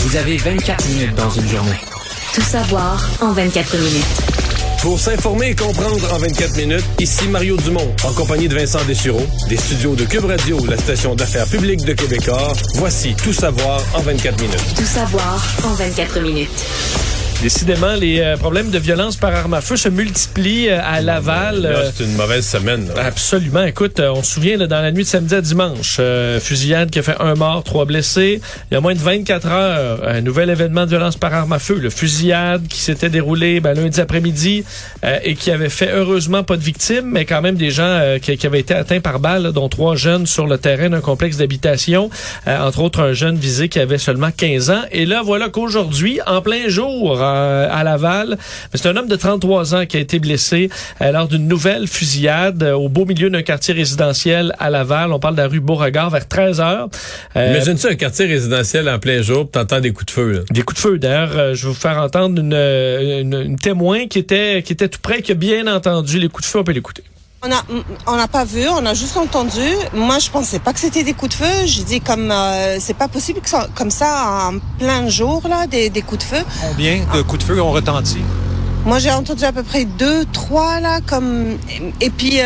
Vous avez 24 minutes dans une journée. Tout savoir en 24 minutes. Pour s'informer et comprendre en 24 minutes, ici Mario Dumont, en compagnie de Vincent Dessureau, des studios de Cube Radio, la station d'affaires publique de Québécois. Voici Tout savoir en 24 minutes. Tout savoir en 24 minutes. Décidément, les problèmes de violence par arme à feu se multiplient à Laval. Là, c'est une mauvaise semaine. Là. Absolument. Écoute, on se souvient là, dans la nuit de samedi à dimanche, fusillade qui a fait 1 mort, 3 blessés. Il y a moins de 24 heures, un nouvel événement de violence par arme à feu. Le fusillade qui s'était déroulé lundi après-midi et qui avait fait heureusement pas de victimes, mais quand même des gens qui avaient été atteints par balles, là, dont 3 jeunes sur le terrain d'un complexe d'habitation. Entre autres, un jeune visé qui avait seulement 15 ans. Et là, voilà qu'aujourd'hui, en plein jour, à Laval. C'est un homme de 33 ans qui a été blessé lors d'une nouvelle fusillade au beau milieu d'un quartier résidentiel à Laval. On parle de la rue Beauregard vers 13h. Imagine-tu un quartier résidentiel en plein jour, puis t'entends des coups de feu. Là. Des coups de feu. D'ailleurs, je vais vous faire entendre une témoin qui était tout près, qui a bien entendu les coups de feu. On peut l'écouter. On n'a pas vu, on a juste entendu. Moi, je pensais pas que c'était des coups de feu. J'ai dit c'est pas possible que ça, comme ça, en plein jour, là, des coups de feu. Combien de coups de feu ont retenti? Moi, j'ai entendu à peu près 2, 3, là, comme... Et puis,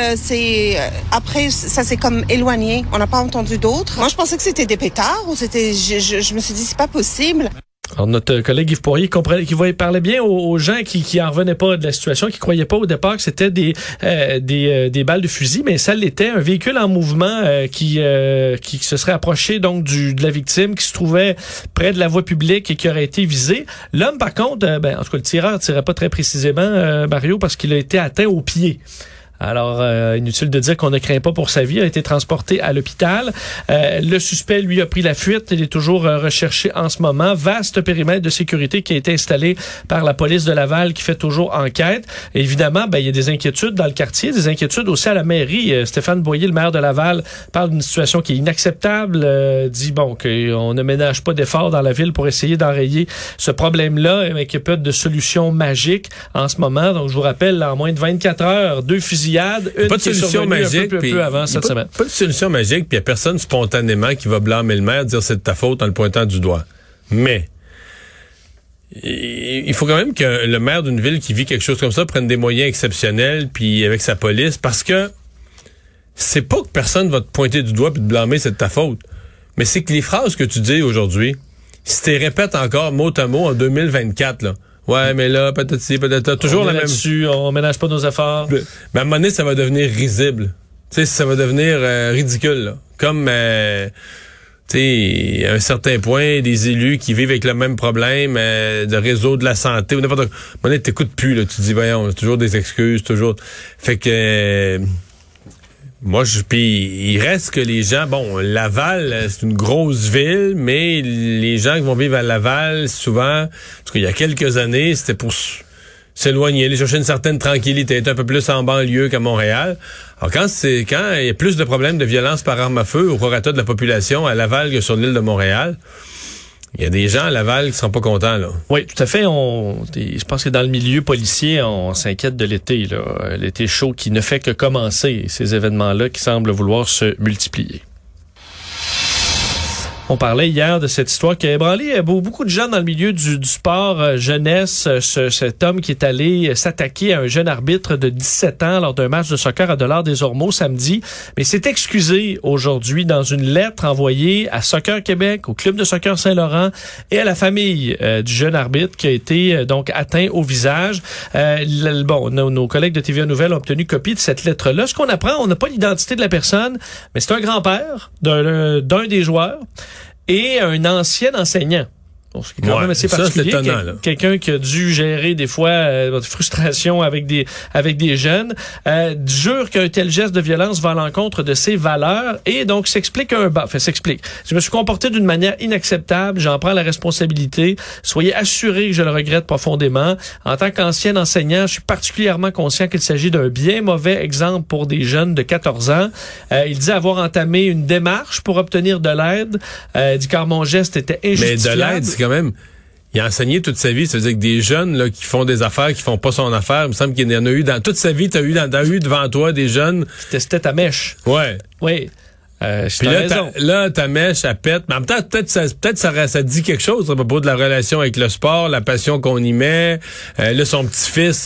après, ça s'est comme éloigné. On n'a pas entendu d'autres. Moi, je pensais que c'était des pétards ou c'était... Je me suis dit, c'est pas possible. Alors, notre collègue Yves Poirier qui parlait bien aux gens qui en revenaient pas de la situation, qui croyaient pas au départ que c'était des balles de fusil, mais ça l'était, un véhicule en mouvement qui se serait approché donc de la victime, qui se trouvait près de la voie publique et qui aurait été visé. L'homme, par contre, en tout cas, le tireur tirait pas très précisément, Mario, parce qu'il a été atteint au pied. Alors, inutile de dire qu'on ne craint pas pour sa vie, a été transporté à l'hôpital. Le suspect, lui, a pris la fuite. Il est toujours recherché en ce moment. Vaste périmètre de sécurité qui a été installé par la police de Laval qui fait toujours enquête. Et évidemment, il y a des inquiétudes dans le quartier, des inquiétudes aussi à la mairie. Stéphane Boyer, le maire de Laval, parle d'une situation qui est inacceptable. Dit, qu'on ne ménage pas d'efforts dans la ville pour essayer d'enrayer ce problème-là, mais qu'il n'y a pas de solution magique en ce moment. Donc, je vous rappelle, en moins de 24 heures, 2 fusillades. Pas de solution magique. Un peu avant cette semaine. Pas de solution magique, puis il n'y a personne spontanément qui va blâmer le maire, dire c'est de ta faute en le pointant du doigt. Mais il faut quand même que le maire d'une ville qui vit quelque chose comme ça prenne des moyens exceptionnels, puis avec sa police, parce que c'est pas que personne va te pointer du doigt puis te blâmer, c'est de ta faute. Mais c'est que les phrases que tu dis aujourd'hui, si tu les répètes encore mot à mot en 2024, là, ouais, mais là, peut-être toujours la même... On ménage pas nos efforts. Mais à un moment donné, ça va devenir risible. Tu sais, ça va devenir ridicule, là. Comme, tu sais, à un certain point, des élus qui vivent avec le même problème de réseau de la santé ou n'importe quoi. À un moment donné, t'écoutes plus, là. Tu te dis, voyons, toujours des excuses, toujours... Fait que... Puis il reste que les gens, Laval, c'est une grosse ville, mais les gens qui vont vivre à Laval, souvent, parce qu'il y a quelques années, c'était pour s'éloigner, aller chercher une certaine tranquillité, être un peu plus en banlieue qu'à Montréal. Alors quand il y a plus de problèmes de violence par arme à feu au prorata de la population à Laval que sur l'île de Montréal, il y a des gens à Laval qui seront pas contents, là. Oui, tout à fait. Je pense que dans le milieu policier, on s'inquiète de l'été, là. L'été chaud qui ne fait que commencer, ces événements-là qui semblent vouloir se multiplier. On parlait hier de cette histoire qui a ébranlé beaucoup de gens dans le milieu du sport jeunesse. Cet homme qui est allé s'attaquer à un jeune arbitre de 17 ans lors d'un match de soccer à Dollard-des-Ormeaux samedi, mais s'est excusé aujourd'hui dans une lettre envoyée à Soccer Québec, au club de soccer Saint-Laurent et à la famille du jeune arbitre qui a été donc atteint au visage. Nos collègues de TVA Nouvelles ont obtenu copie de cette lettre-là. Ce qu'on apprend, on n'a pas l'identité de la personne, mais c'est un grand-père d'un des joueurs et un ancien enseignant. Bon, c'est quand même assez particulier. C'est étonnant, là. Quelqu'un qui a dû gérer des fois de frustration avec des jeunes, jure qu'un tel geste de violence va à l'encontre de ses valeurs et donc s'explique. Je me suis comporté d'une manière inacceptable, j'en prends la responsabilité. Soyez assurés que je le regrette profondément. En tant qu'ancien enseignant, je suis particulièrement conscient qu'il s'agit d'un bien mauvais exemple pour des jeunes de 14 ans. Il dit avoir entamé une démarche pour obtenir de l'aide. Dit car mon geste était injustifiable. Mais de l'aide, c'est quand même... Il a enseigné toute sa vie, ça veut dire que des jeunes là qui font des affaires, qui font pas son affaire, il me semble qu'il y en a eu dans toute sa vie, t'as eu devant toi des jeunes... C'était ta mèche. Ouais. Oui. Puis là, ta mèche, elle pète. Mais en même temps, peut-être ça dit quelque chose à propos de la relation avec le sport, la passion qu'on y met. Là, son petit-fils,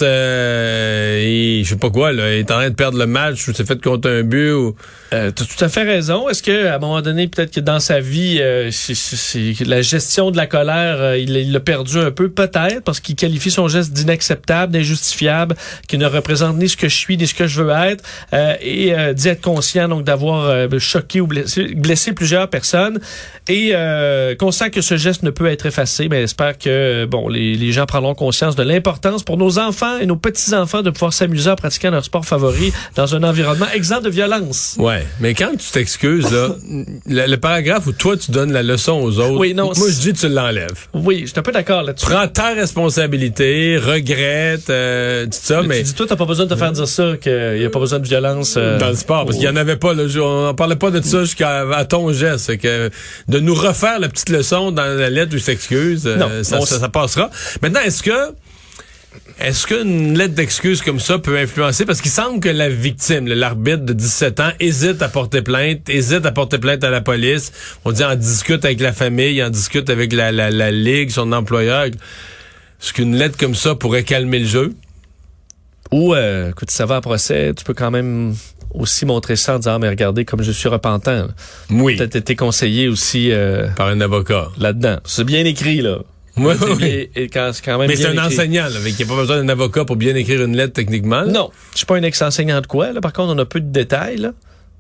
je sais pas quoi, là, il est en train de perdre le match ou s'est fait contre un but. Ou... t'as tout à fait raison. Est-ce qu'à un moment donné, peut-être que dans sa vie, c'est la gestion de la colère, il l'a perdu un peu, peut-être, parce qu'il qualifie son geste d'inacceptable, d'injustifiable, qui ne représente ni ce que je suis, ni ce que je veux être, et d'y être conscient, donc d'avoir choqué ou blessé plusieurs personnes, et conscient que ce geste ne peut être effacé, mais j'espère que les gens prendront conscience de l'importance pour nos enfants et nos petits-enfants de pouvoir s'amuser en pratiquant leur sport favori dans un environnement exempt de violence. Ouais, mais quand tu t'excuses, là, le paragraphe où toi tu donnes la leçon aux autres, oui, non, moi je dis tu l'enlèves. Oui, je suis un peu d'accord là-dessus. Prends ta responsabilité, regrette, tout ça, mais... Tu dis, toi, t'as pas besoin de te faire dire ça, qu'il n'y a pas besoin de violence... dans le sport, parce qu'il n'y en avait pas, là, on n'en parlait pas de ça jusqu'à ton geste, que de nous refaire la petite leçon dans la lettre où il s'excuse, ça passera. Maintenant, est-ce qu'une lettre d'excuse comme ça peut influencer? Parce qu'il semble que la victime, l'arbitre de 17 ans, hésite à porter plainte à la police. On dit en discute avec la famille, en discute avec la ligue, son employeur. Est-ce qu'une lettre comme ça pourrait calmer le jeu? Ou, écoute, ça va à procès, tu peux quand même aussi montrer ça en disant, mais regardez comme je suis repentant. Oui. Peut-être été conseillé aussi par un avocat. Là-dedans. C'est bien écrit, là. Oui, oui. C'est quand même mais bien c'est un écrit. enseignant, là, il n'y a pas besoin d'un avocat pour bien écrire une lettre techniquement. Là. Non, je suis pas un ex-enseignant de quoi. Là. Par contre, on a peu de détails. Là.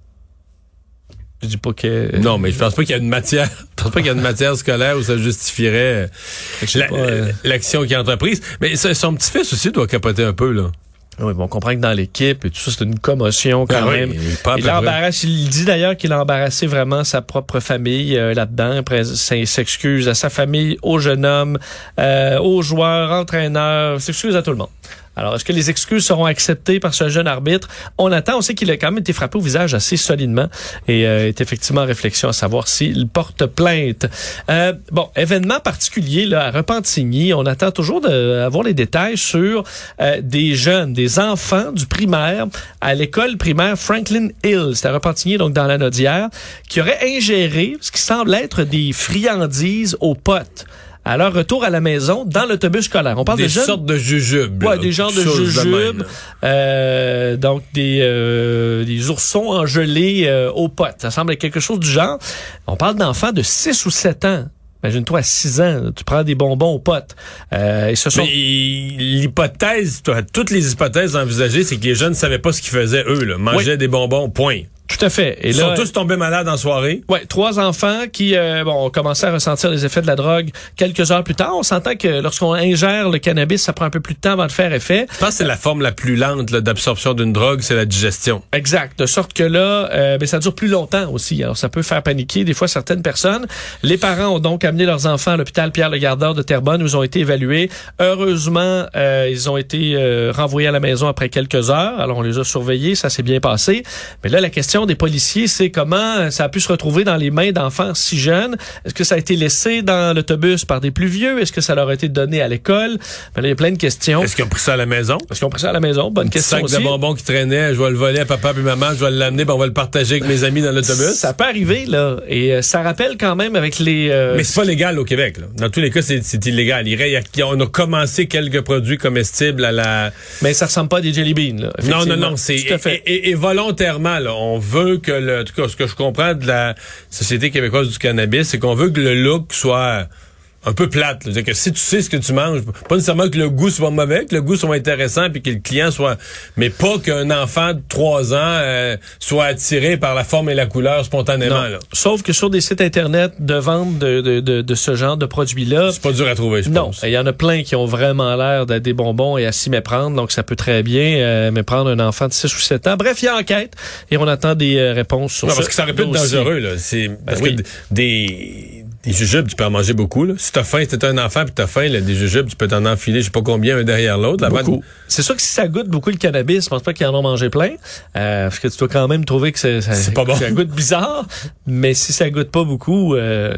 Je dis pas que... Non, mais je pense pas qu'il y a une matière. Je pense pas qu'il y a une matière scolaire où ça justifierait l'action qui est entreprise. Mais son petit-fils aussi doit capoter un peu, là. Oui, bon, on comprend que dans l'équipe et tout ça, c'est une commotion quand même. Il dit d'ailleurs qu'il a embarrassé vraiment sa propre famille là-dedans. Après, il s'excuse à sa famille, au jeune homme, aux joueurs, entraîneurs, s'excuse à tout le monde. Alors, est-ce que les excuses seront acceptées par ce jeune arbitre? On attend. On sait qu'il a quand même été frappé au visage assez solidement et est effectivement en réflexion à savoir s'il porte plainte. Événement particulier là, à Repentigny. On attend toujours d'avoir les détails sur des jeunes, des enfants du primaire à l'école primaire Franklin Hill. C'est à Repentigny, donc dans la Naudière, qui auraient ingéré ce qui semble être des friandises aux potes à leur retour à la maison dans l'autobus scolaire. On parle des de jeunes... sortes de jujubes. Ouais, des genres de jujubes. Donc des oursons engelés aux potes. Ça semble être quelque chose du genre. On parle d'enfants de 6 ou 7 ans. Imagine-toi, à 6 ans, tu prends des bonbons aux potes. Et ce sont... Mais l'hypothèse, toutes les hypothèses envisagées, c'est que les jeunes ne savaient pas ce qu'ils faisaient, eux, là. Mangeaient des bonbons, point. Tout à fait. Et ils sont tous tombés malades en soirée. Ouais, 3 enfants qui ont commencé à ressentir les effets de la drogue quelques heures plus tard. On s'entend que lorsqu'on ingère le cannabis, ça prend un peu plus de temps avant de faire effet. Je pense que c'est la forme la plus lente là, d'absorption d'une drogue, c'est la digestion. Exact. De sorte que là, ça dure plus longtemps aussi. Alors, ça peut faire paniquer des fois certaines personnes. Les parents ont donc amené leurs enfants à l'hôpital Pierre-le-Gardeur de Terrebonne où ils ont été évalués. Heureusement, ils ont été renvoyés à la maison après quelques heures. Alors, on les a surveillés. Ça s'est bien passé. Mais là, la question des policiers, c'est comment ça a pu se retrouver dans les mains d'enfants si jeunes. Est-ce que ça a été laissé dans l'autobus par des plus vieux? Est-ce que ça leur a été donné à l'école? Ben là, il y a plein de questions. Est-ce qu'ils ont pris ça à la maison? Bonne question sac aussi. de bonbons qui traînait, je vais le voler à papa et maman, je vais l'amener, on va le partager avec mes amis dans l'autobus. Ça peut arriver, là. Et ça rappelle quand même avec les... Mais c'est pas légal au Québec, là. Dans tous les cas, c'est illégal. On a commencé quelques produits comestibles à la... Mais ça ressemble pas à des jelly beans, là. Non. C'est... Tout à fait. Et volontairement, là, on veut que en tout cas, ce que je comprends de la Société québécoise du cannabis, c'est qu'on veut que le look soit un peu plate. C'est-à-dire que si tu sais ce que tu manges, pas nécessairement que le goût soit mauvais, que le goût soit intéressant puis que le client soit... Mais pas qu'un enfant de 3 ans soit attiré par la forme et la couleur spontanément. Là. Sauf que sur des sites Internet de vente de ce genre de produits-là... C'est pas dur à trouver, je pense. Non, il y en a plein qui ont vraiment l'air d'être des bonbons et à s'y méprendre. Donc, ça peut très bien méprendre un enfant de 6 ou 7 ans. Bref, il y a enquête et on attend des réponses sur ça. Parce que ça aurait pu être dangereux. Là. Parce que des jujubes, tu peux en manger beaucoup. Là. Si t'as faim, si t'es un enfant puis t'as faim, là, des jujubes, tu peux t'en enfiler, je sais pas combien, un derrière l'autre. Beaucoup. C'est sûr que si ça goûte beaucoup le cannabis, je pense pas qu'ils en ont mangé plein. Parce que tu dois quand même trouver que c'est pas bon. Ça goûte bizarre. Mais si ça goûte pas beaucoup,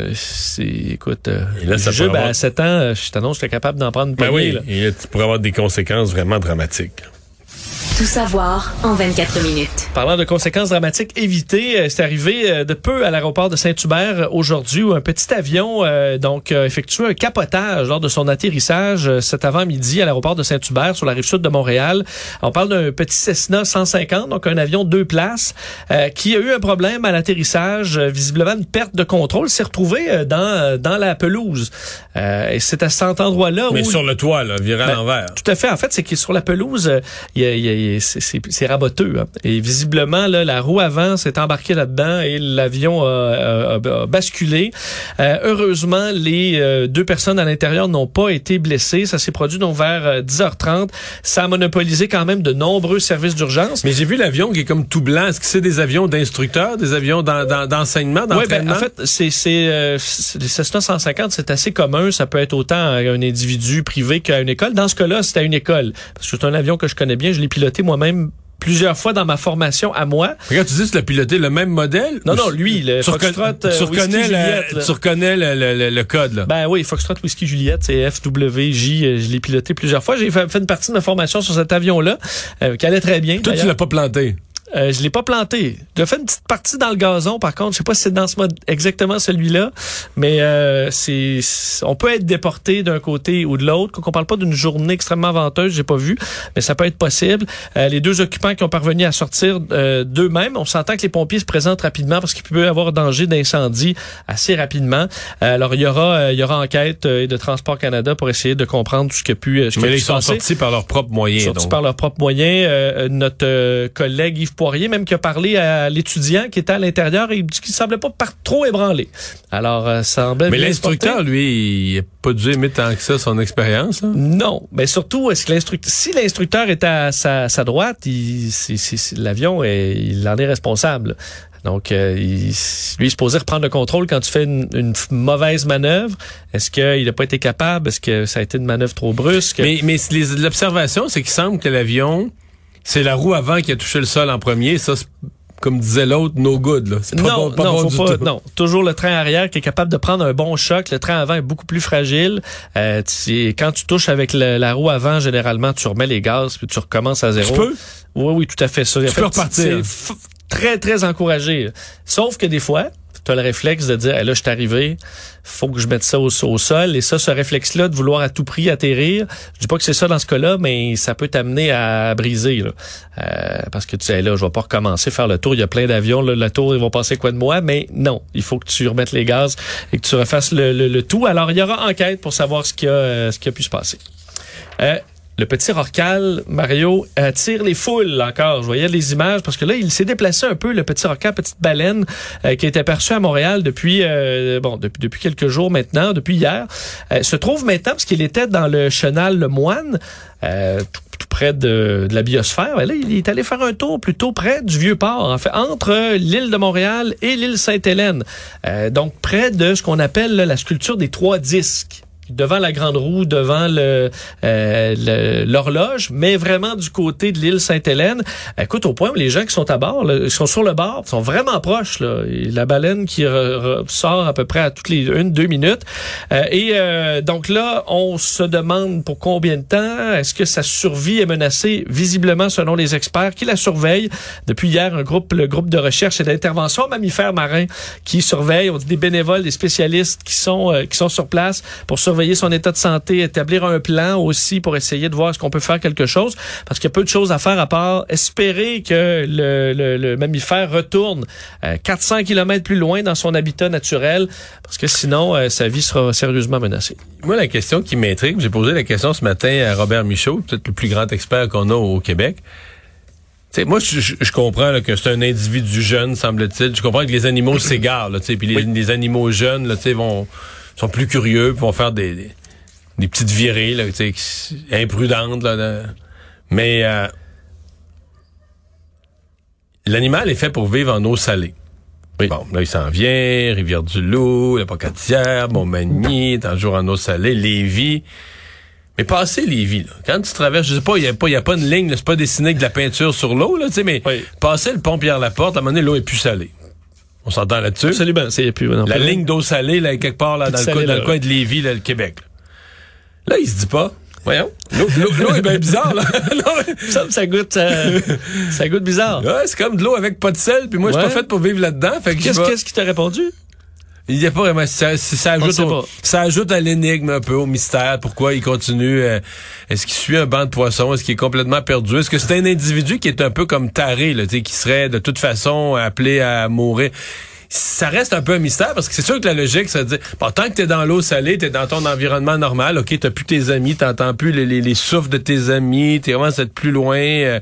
écoute, les jujubes à 7 ans, je t'annonce que j'étais capable d'en prendre une poignée. Oui, là. Et là, tu pourrais avoir des conséquences vraiment dramatiques. Tout savoir en 24 minutes. Parlant de conséquences dramatiques évitées, c'est arrivé de peu à l'aéroport de Saint-Hubert aujourd'hui où un petit avion effectué un capotage lors de son atterrissage cet avant-midi à l'aéroport de Saint-Hubert sur la rive sud de Montréal. On parle d'un petit Cessna 150, donc un avion 2 places, qui a eu un problème à l'atterrissage, visiblement une perte de contrôle, s'est retrouvé dans la pelouse. Et c'est à cet endroit-là Mais où... sur le toit, là, viré à l'envers. Tout à fait. En fait, c'est que sur la pelouse, c'est raboteux. Hein. Et visiblement, là, la roue avant s'est embarquée là-dedans et l'avion a basculé. Heureusement, les 2 personnes à l'intérieur n'ont pas été blessées. Ça s'est produit donc vers 10h30. Ça a monopolisé quand même de nombreux services d'urgence. Mais j'ai vu l'avion qui est comme tout blanc. Est-ce que c'est des avions d'instructeurs, des avions d'enseignement, d'entraînement? Oui, en fait, les Cessna 150, c'est assez commun. Ça peut être autant un individu privé qu'à une école. Dans ce cas-là, c'était à une école. Parce que c'est un avion que je connais bien. Je l'ai piloté moi-même plusieurs fois dans ma formation à moi. Regarde, tu dis que tu l'as piloté le même modèle? Non, Luis, le Foxtrot Whisky Juliette. Tu reconnais le code, là? Ben oui, Foxtrot Whisky Juliette, c'est FWJ. Je l'ai piloté plusieurs fois. J'ai fait une partie de ma formation sur cet avion-là, qui allait très bien. Toi, tu l'as pas planté? Je l'ai pas planté. J'ai fait une petite partie dans le gazon, par contre. Je sais pas si c'est dans ce mode exactement celui-là, mais on peut être déporté d'un côté ou de l'autre. Qu'on parle pas d'une journée extrêmement venteuse, j'ai pas vu, mais ça peut être possible. Les 2 occupants qui ont parvenu à sortir d'eux-mêmes, on s'entend que les pompiers se présentent rapidement parce qu'il peut y avoir danger d'incendie assez rapidement. Alors il y aura enquête de Transport Canada pour essayer de comprendre tout ce qui a pu se passer. Mais ils sont sortis par leurs propres moyens. Notre collègue Yves Poirier, même qui a parlé à l'étudiant qui était à l'intérieur et qui semblait pas trop ébranlé. Alors, ça semblait. Mais l'instructeur, lui, il n'a pas dû aimer tant que ça son expérience. Hein? Non, mais surtout, si l'instructeur était à sa droite, l'avion, il en est responsable. Donc, lui, il est supposé reprendre le contrôle quand tu fais une mauvaise manœuvre. Est-ce qu'il n'a pas été capable? Est-ce que ça a été une manœuvre trop brusque? Mais l'observation, c'est qu'il semble que l'avion, c'est la roue avant qui a touché le sol en premier. Ça, comme disait l'autre, no good. Là. C'est pas bon du tout. Non, toujours le train arrière qui est capable de prendre un bon choc. Le train avant est beaucoup plus fragile. Quand tu touches avec la roue avant, généralement, tu remets les gaz puis tu recommences à zéro. Tu peux? Oui, tout à fait. Ça. Tu peux repartir. C'est très, très encouragé. Sauf que des fois, tu as le réflexe de dire, là, je suis arrivé, faut que je mette ça au sol. Et ça, ce réflexe-là de vouloir à tout prix atterrir, je dis pas que c'est ça dans ce cas-là, mais ça peut t'amener à briser. Là. Parce que tu sais, là, je vais pas recommencer à faire le tour. Il y a plein d'avions. Là, le tour, ils vont passer quoi de moi? Mais non, il faut que tu remettes les gaz et que tu refasses le tout. Alors, il y aura enquête pour savoir ce qui a pu se passer. Le petit Rorcal, Mario, attire les foules encore. Je voyais les images parce que là, il s'est déplacé un peu, le petit Rorcal, petite baleine, qui est aperçu à Montréal depuis quelques jours maintenant, depuis hier. Se trouve maintenant, parce qu'il était dans le chenal Le Moine, tout près de la biosphère. Et là, il est allé faire un tour plutôt près du Vieux-Port, en fait, entre l'île de Montréal et l'île Sainte-Hélène. Donc, près de ce qu'on appelle la sculpture des 3 disques. Devant la grande roue, devant l'horloge, mais vraiment du côté de l'île Sainte-Hélène. Écoute, au point où les gens qui sont à bord, là, sont sur le bord, sont vraiment proches. Là. Et la baleine qui sort à peu près à toutes les 1-2 minutes. Donc là, on se demande pour combien de temps. Est-ce que sa survie est menacée? Visiblement, selon les experts qui la surveillent. Depuis hier, le groupe de recherche et d'intervention mammifères marins qui surveillent. On dit des bénévoles, des spécialistes qui sont sur place pour surveiller son état de santé, établir un plan aussi pour essayer de voir est-ce qu'on peut faire quelque chose, parce qu'il y a peu de choses à faire à part espérer que le mammifère retourne 400 km plus loin dans son habitat naturel, parce que sinon, sa vie sera sérieusement menacée. Moi, la question qui m'intrigue, j'ai posé la question ce matin à Robert Michaud, peut-être le plus grand expert qu'on a au Québec. T'sais, moi, je comprends là, que c'est un individu jeune, semble-t-il. Je comprends que les animaux s'égarent, puis les animaux jeunes là, sont plus curieux, puis vont faire des petites virées là, imprudentes. Là, mais l'animal est fait pour vivre en eau salée. Oui. Bon, là, il s'en vient, Rivière-du-Loup, la Pocatière, Montmagny, toujours en eau salée, Lévis. Mais passer Lévis, là, quand tu traverses, je sais pas, il y a pas une ligne, là, c'est pas dessiné avec de la peinture sur l'eau, là, mais passer le pont Pierre-Laporte, à un moment donné, l'eau est plus salée. On s'entend là-dessus? Absolument, c'est plus. La ligne d'eau salée, là, quelque part, là, dans le coin de Lévis, là, le Québec. Là, il se dit pas, Voyons. L'eau est bien bizarre, là. Ça goûte bizarre. Ouais, c'est comme de l'eau avec pas de sel, puis moi, je suis pas fait pour vivre là-dedans. Fait que Qu'est-ce qui t'a répondu? Il n'y a pas vraiment. Ça ajoute à l'énigme un peu, au mystère. Pourquoi il continue? Est-ce qu'il suit un banc de poissons? Est-ce qu'il est complètement perdu? Est-ce que c'est un individu qui est un peu comme taré, là, qui serait de toute façon appelé à mourir? Ça reste un peu un mystère parce que c'est sûr que la logique, ça veut dire, bon, tant que t'es dans l'eau salée, t'es dans ton environnement normal, ok, t'as plus tes amis, t'entends plus les souffles de tes amis, t'es vraiment d'être plus loin,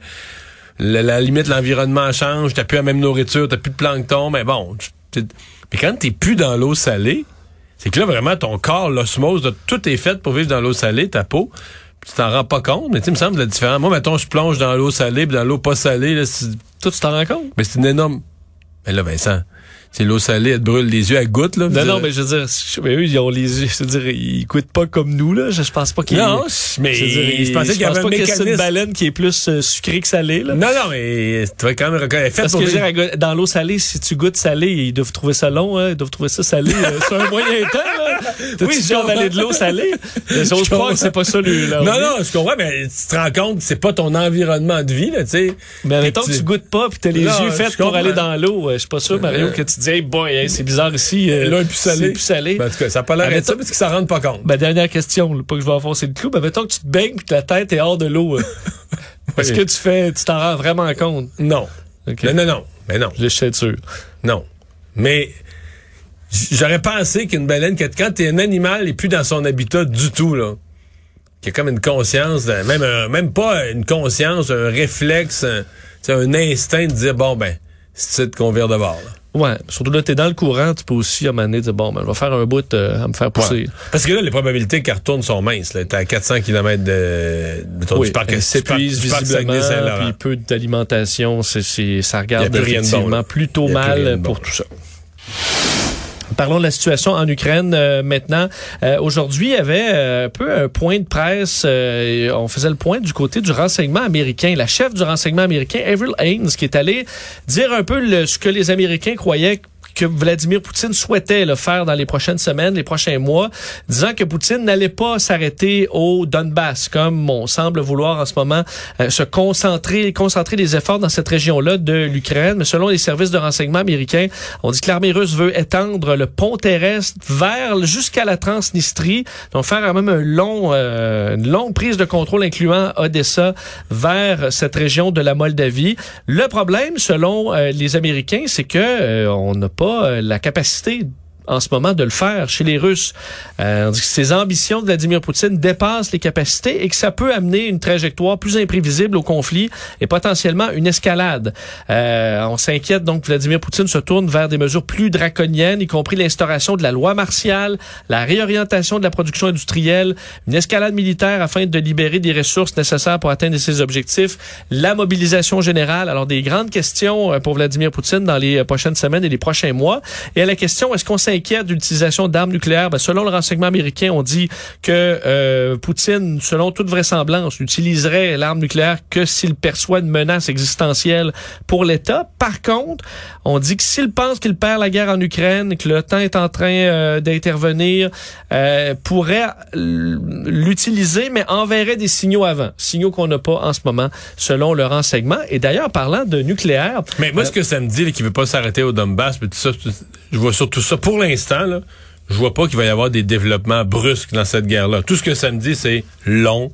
la limite, l'environnement change, t'as plus la même nourriture, t'as plus de plancton, mais bon, mais quand t'es plus dans l'eau salée, c'est que là, vraiment, ton corps, l'osmose, tout est fait pour vivre dans l'eau salée, ta peau, tu t'en rends pas compte, mais tu sais, il me semble la différence. Moi, mettons, je plonge dans l'eau salée, puis dans l'eau pas salée, là, toi, tu t'en rends compte? Mais c'est une énorme... Mais là, Vincent... C'est l'eau salée, elle te brûle les yeux, elle goûte, là. Non, mais je veux dire, eux, ils ont les yeux, je veux dire, ils goûtent pas comme nous, là. Je pense pas qu'ils... Non, mais je pensais qu'il y avait un mécanisme. C'est une baleine qui est plus sucrée que salée, là. Non, mais tu vas quand même reconnaître. Parce que dans l'eau salée, si tu goûtes salé, ils doivent trouver ça long, hein. Ils doivent trouver ça salé. C'est un moyen temps, là. Oui, si on valait de l'eau salée. Je crois que c'est pas ça, là. Non, je comprends, mais tu te rends compte que c'est pas ton environnement de vie, là, tu sais. Mais mettons que tu goûtes pas pis t'as les yeux faits pour aller dans l'eau. Je suis pas sûr, Mario, que tu dis, hey boy, c'est bizarre ici. L'eau est plus salée. C'est plus salé. Ben, en tout cas, ça n'a pas l'air d'être ça parce qu'ils s'en rendent pas compte. Dernière question, là, pas que je vais enfoncer le clou, mais mettons que tu te baignes pis que la tête est hors de l'eau. Est-ce que tu t'en rends vraiment compte? Non. Okay. Non. Mais non. Je suis sûr. Non. Mais j'aurais pensé qu'une baleine, quand t'es un animal et plus dans son habitat du tout, là, qu'il y a comme une conscience, même pas une conscience, un réflexe, un instinct de dire, bon, ben, c'est qu'on vire de bord, là. Ouais, surtout là, t'es dans le courant, tu peux aussi à un moment donné dire, bon, ben, je vais faire un bout à me faire pousser. Ouais. Parce que là, les probabilités qu'elle retourne sont minces, là. T'es à 400 km du parc. Elle s'épuise visiblement, puis peu d'alimentation, ça regarde effectivement plutôt mal pour tout ça. Parlons de la situation en Ukraine maintenant. Aujourd'hui, il y avait un peu un point de presse. On faisait le point du côté du renseignement américain. La chef du renseignement américain, Avril Haines, qui est allée dire un peu ce que les Américains croyaient que Vladimir Poutine souhaitait faire dans les prochaines semaines, les prochains mois, disant que Poutine n'allait pas s'arrêter au Donbass, comme on semble vouloir en ce moment se concentrer les efforts dans cette région-là de l'Ukraine. Mais selon les services de renseignement américains, on dit que l'armée russe veut étendre le pont terrestre jusqu'à la Transnistrie, donc faire même une longue prise de contrôle incluant Odessa vers cette région de la Moldavie. Le problème, selon les Américains, c'est que on n'a pas la capacité en ce moment de le faire chez les Russes. On dit que ces ambitions de Vladimir Poutine dépassent les capacités et que ça peut amener une trajectoire plus imprévisible au conflit et potentiellement une escalade. On s'inquiète donc que Vladimir Poutine se tourne vers des mesures plus draconiennes, y compris l'instauration de la loi martiale, la réorientation de la production industrielle, une escalade militaire afin de libérer des ressources nécessaires pour atteindre ses objectifs, la mobilisation générale. Alors, des grandes questions pour Vladimir Poutine dans les prochaines semaines et les prochains mois. Et à la question, est-ce qu'on s'inquiète de l'utilisation d'armes nucléaires? Selon le renseignement américain, on dit que Poutine, selon toute vraisemblance, n'utiliserait l'arme nucléaire que s'il perçoit une menace existentielle pour l'État. Par contre, on dit que s'il pense qu'il perd la guerre en Ukraine, que l'OTAN est en train d'intervenir, pourrait l'utiliser, mais enverrait des signaux avant. Signaux qu'on n'a pas en ce moment, selon le renseignement. Et d'ailleurs, parlant de nucléaire... Mais moi, ce que ça me dit, qu'il ne veut pas s'arrêter au Donbass, tout ça, je vois surtout ça. Pour l'instant, là, je vois pas qu'il va y avoir des développements brusques dans cette guerre-là. Tout ce que ça me dit, c'est long,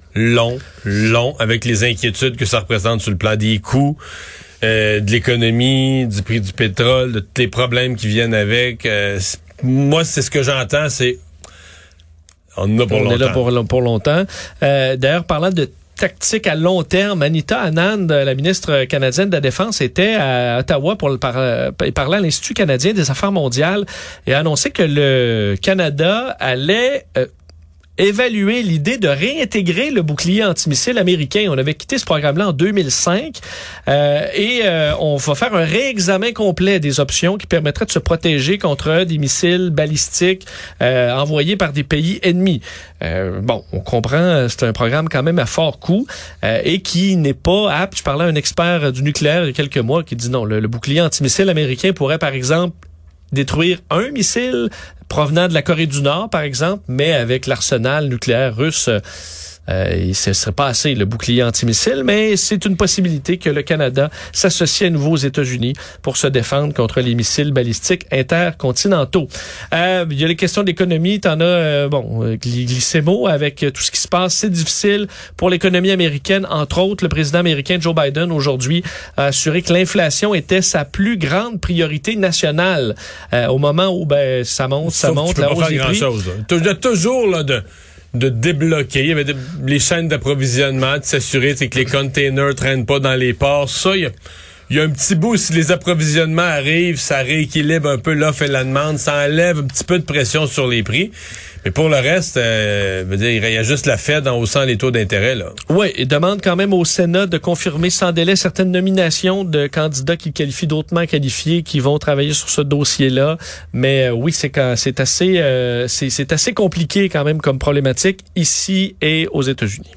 avec les inquiétudes que ça représente sur le plan des coûts, de l'économie, du prix du pétrole, de tous les problèmes qui viennent avec. Moi, c'est ce que j'entends, c'est on est là pour longtemps. D'ailleurs, parlant de tactique à long terme, Anita Anand, la ministre canadienne de la Défense, était à Ottawa pour parler à l'Institut canadien des affaires mondiales et a annoncé que le Canada allait évaluer l'idée de réintégrer le bouclier antimissile américain. On avait quitté ce programme-là en 2005 et on va faire un réexamen complet des options qui permettraient de se protéger contre des missiles balistiques envoyés par des pays ennemis. On comprend, c'est un programme quand même à fort coût et qui n'est pas apte. Je parlais à un expert du nucléaire il y a quelques mois qui dit non, le bouclier antimissile américain pourrait par exemple détruire un missile provenant de la Corée du Nord, par exemple, mais avec l'arsenal nucléaire russe, Ce serait pas assez le bouclier antimissile, mais c'est une possibilité que le Canada s'associe à nouveau aux États-Unis pour se défendre contre les missiles balistiques intercontinentaux. Il y a les questions d'économie. T'en as, glissé mot avec tout ce qui se passe. C'est difficile pour l'économie américaine. Entre autres, le président américain Joe Biden aujourd'hui a assuré que l'inflation était sa plus grande priorité nationale. Au moment où ça monte, la hausse des prix. Il y a toujours là, de débloquer. Il y avait les chaînes d'approvisionnement, de s'assurer que les containers traînent pas dans les ports. Ça, il y a un petit bout, si les approvisionnements arrivent, ça rééquilibre un peu l'offre et la demande, ça enlève un petit peu de pression sur les prix. Mais pour le reste, il y a juste la Fed en haussant les taux d'intérêt, là. Oui, il demande quand même au Sénat de confirmer sans délai certaines nominations de candidats qu'il qualifie d'autrement qualifiés qui vont travailler sur ce dossier-là. Mais oui, c'est assez compliqué quand même comme problématique ici et aux États-Unis.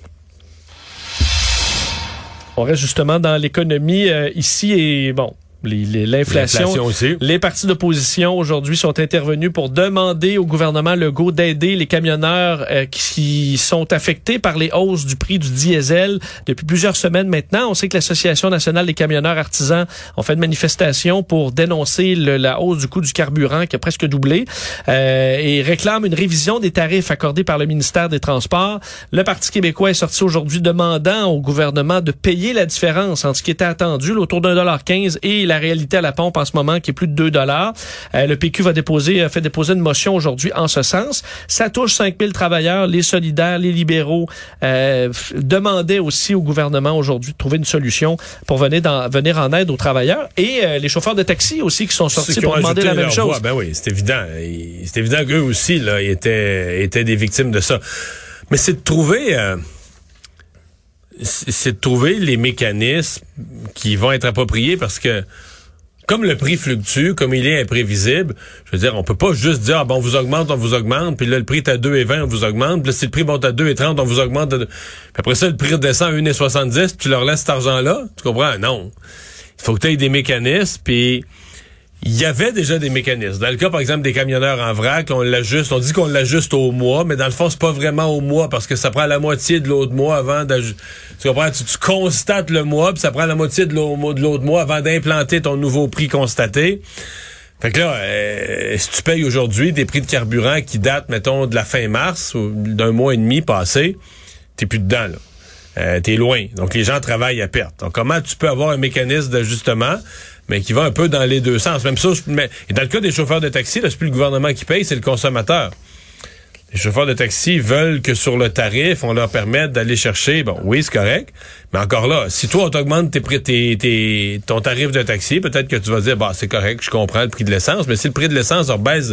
On reste justement dans l'économie ici et l'inflation aussi. Les partis d'opposition aujourd'hui sont intervenus pour demander au gouvernement Legault d'aider les camionneurs qui sont affectés par les hausses du prix du diesel depuis plusieurs semaines maintenant. On sait que l'Association nationale des camionneurs artisans ont fait une manifestation pour dénoncer la hausse du coût du carburant qui a presque doublé et réclame une révision des tarifs accordés par le ministère des Transports. Le Parti québécois est sorti aujourd'hui demandant au gouvernement de payer la différence entre ce qui était attendu, autour d'1,15 et la réalité à la pompe en ce moment qui est plus de 2 $. Le PQ fait déposer une motion aujourd'hui en ce sens. Ça touche 5000 travailleurs, les solidaires, les libéraux demandaient aussi au gouvernement aujourd'hui de trouver une solution pour venir en aide aux travailleurs et les chauffeurs de taxi aussi qui sont sortis pour demander la même chose. Ben oui, c'est évident. C'est évident qu'eux aussi là étaient des victimes de ça. Mais c'est de trouver les mécanismes qui vont être appropriés parce que comme le prix fluctue, comme il est imprévisible, je veux dire, on peut pas juste dire on vous augmente, puis là le prix est à 2,20, on vous augmente, puis là si le prix monte à 2,30, on vous augmente. Puis après ça le prix redescend à 1,70, puis tu leur laisses cet argent-là, tu comprends? Non. Il faut que tu aies des mécanismes, puis il y avait déjà des mécanismes. Dans le cas, par exemple, des camionneurs en vrac, on dit qu'on l'ajuste au mois, mais dans le fond, c'est pas vraiment au mois parce que ça prend la moitié de l'autre mois avant d'ajuster. Tu comprends? Tu constates le mois, puis ça prend la moitié de l'autre mois avant d'implanter ton nouveau prix constaté. Fait que là, si tu payes aujourd'hui des prix de carburant qui datent, mettons, de la fin mars ou d'un mois et demi passé, t'es plus dedans, là. T'es loin. Donc, les gens travaillent à perte. Donc, comment tu peux avoir un mécanisme d'ajustement, mais qui va un peu dans les deux sens? Même ça, et dans le cas des chauffeurs de taxi, là, c'est plus le gouvernement qui paye, c'est le consommateur. Les chauffeurs de taxi veulent que sur le tarif, on leur permette d'aller chercher, oui, c'est correct, mais encore là, si toi, on t'augmente ton tarif de taxi, peut-être que tu vas dire, c'est correct, je comprends le prix de l'essence, mais si le prix de l'essence rebaisse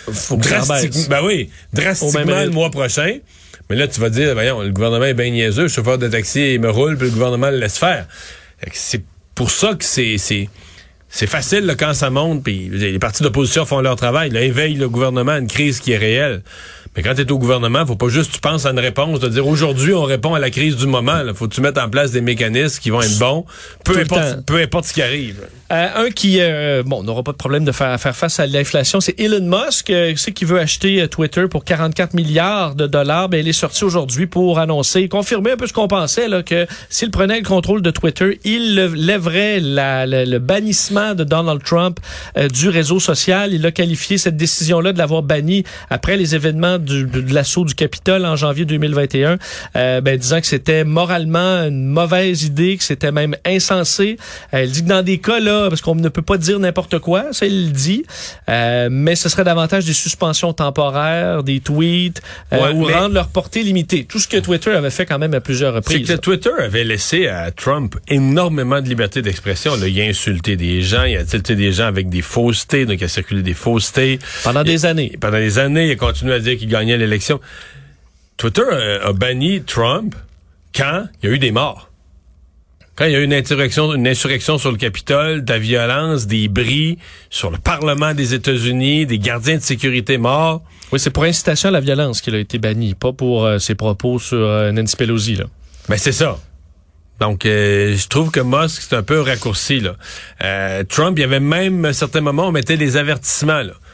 drastiquement le mois prochain, mais là, tu vas dire, voyons, le gouvernement est bien niaiseux, le chauffeur de taxi, il me roule, puis le gouvernement le laisse faire. C'est pour ça que c'est facile là, quand ça monte, puis les partis d'opposition font leur travail, là, éveillent le gouvernement à une crise qui est réelle. Mais quand tu es au gouvernement, faut pas juste tu penses à une réponse, de dire aujourd'hui on répond à la crise du moment. Là. Faut que tu mettes en place des mécanismes qui vont être bons, peu importe ce qui arrive. Un qui n'aura pas de problème de faire face à l'inflation, c'est Elon Musk, qui veut acheter Twitter pour 44 milliards de dollars. Il est sorti aujourd'hui pour annoncer, confirmer un peu ce qu'on pensait, là, que s'il prenait le contrôle de Twitter, il lèverait le bannissement de Donald Trump du réseau social. Il a qualifié cette décision-là de l'avoir banni après les événements de l'assaut du Capitole en janvier 2021, disant que c'était moralement une mauvaise idée, que c'était même insensé. Il dit que dans des cas, là, parce qu'on ne peut pas dire n'importe quoi, ça il le dit, mais ce serait davantage des suspensions temporaires, des tweets, ou rendre leur portée limitée. Tout ce que Twitter avait fait quand même à plusieurs reprises. C'est que Twitter avait laissé à Trump énormément de liberté d'expression. Là, il a insulté des gens, il a tilté des gens avec des faussetés, donc il a circulé des faussetés. Pendant des années, il a continué à dire qu'il gagnait l'élection. Twitter a banni Trump quand il y a eu des morts. Quand il y a eu une insurrection sur le Capitole, de la violence, des bris sur le Parlement des États-Unis, des gardiens de sécurité morts. Oui, c'est pour incitation à la violence qu'il a été banni, pas pour ses propos sur Nancy Pelosi, là. Ben, c'est ça. Donc, je trouve que Musk, c'est un peu raccourci, là. Trump, il y avait même, à certains moments, on mettait des avertissements, là.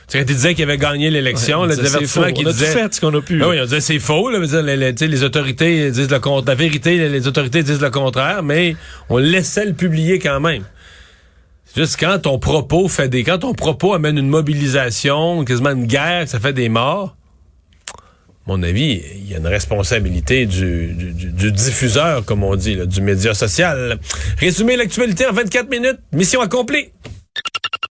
Quand ils disaient qu'ils avaient gagné l'élection, les avertissements qui disaient... On a tout fait ce qu'on a pu. Oui, on disait c'est faux. Là, les autorités disent le contraire. La vérité, les autorités disent le contraire, mais on laissait le publier quand même. C'est juste quand ton propos amène une mobilisation, quasiment une guerre, ça fait des morts, à mon avis, il y a une responsabilité du diffuseur, comme on dit, là, du média social. Résumer l'actualité en 24 minutes. Mission accomplie.